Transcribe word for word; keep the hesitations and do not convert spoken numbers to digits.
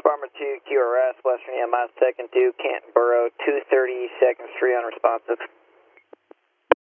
Bomber two, Q R S, Western E M S, second two, Canton Borough, two thirty, second Street, unresponsive.